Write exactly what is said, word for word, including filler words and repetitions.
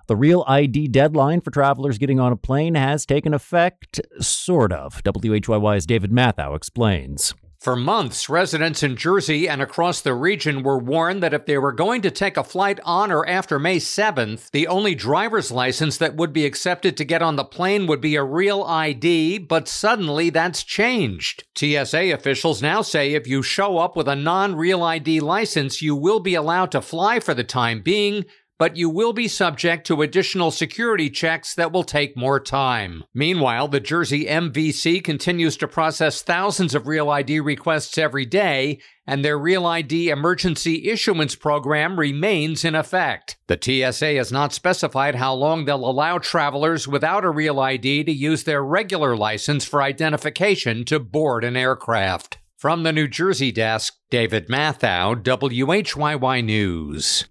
The Real I D deadline for travelers getting on a plane has taken effect, sort of. W H Y Y's David Mathau explains. For months, residents in Jersey and across the region were warned that if they were going to take a flight on or after May seventh, the only driver's license that would be accepted to get on the plane would be a Real I D, but suddenly that's changed. T S A officials now say if you show up with a non-Real I D license, you will be allowed to fly for the time being, but you will be subject to additional security checks that will take more time. Meanwhile, the Jersey M V C continues to process thousands of Real I D requests every day, and their Real I D emergency issuance program remains in effect. The T S A has not specified how long they'll allow travelers without a Real I D to use their regular license for identification to board an aircraft. From the New Jersey desk, David Mathau, W H Y Y News.